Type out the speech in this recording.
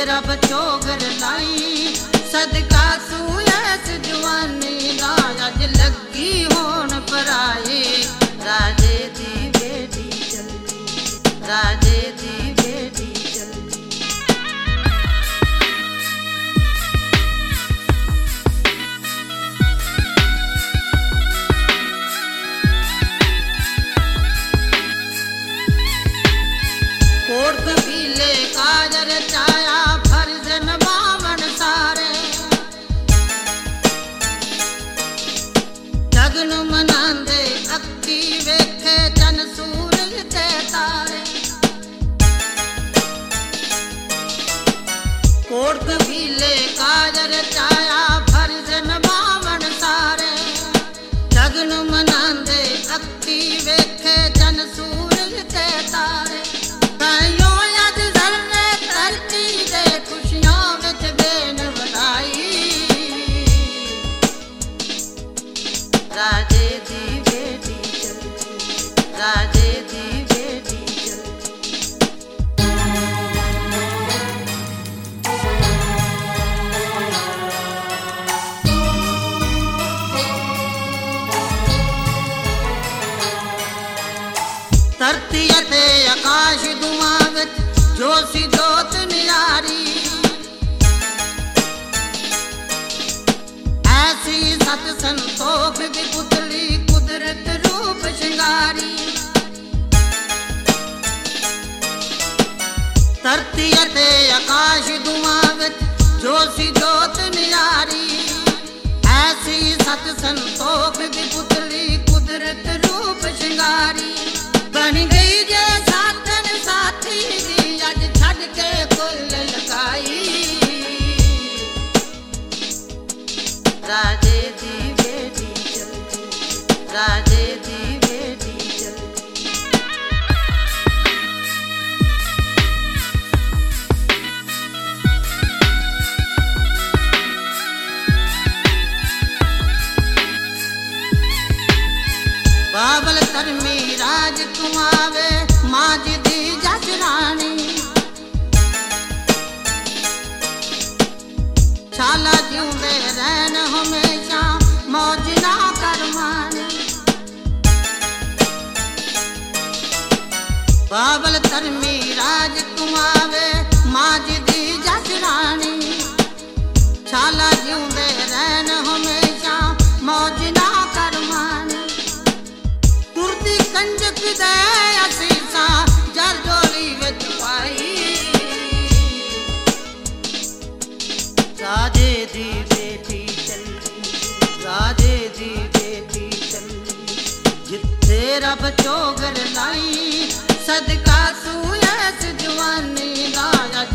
रब चोगर लाई सदका सूयस जवानी दा अज लगी होन पराए राजे दी बेटी चलदी राजे दी बेटी चलदी। कोट पीले काजर चाया फर्ज नभावन सारे जगन मनांदे अक्की वेखे चन सूरज ते तारे। कोट पीले काजर चाया फर्ज नभावन सारे जगन मनांदे अक्की वेखे चन सूरज ते तारे। राजे दी बेटी चलदी राजे दी बेटी चलदी। धरती ते आकाश दुआ विच जोशी जोत नियारी ऐसी सत संतोख की पुतली कुदरत रूप श्रृंगारी। धरती ते आकाश दुआ विच जोशी जोत नियारी ऐसी सत संतोख की पुतली कुदरत रूप श्रृंगारी। बन गई जे साथन साथी दी अज छड़ के कुल लगाई राजे दी बेटी चलदी राजे दी बेटी चलदी। बाबल धर्मी राज कुमावे माज दी जजरानी छाला जिउंदे रहन हमेशा मौज ना करवानी। बाबल धर्मी राज कुमावे माज दी जजरानी छाला जिउंदे रहन हमेशा मौज ना करवानी। तुरती कंजक दे असीसा जर जोली विच पाई राजे दी बेटी चलदी राजे दी बेटी चलदी। जिथे रब चोगर लाई सदका सूयस जवानी दा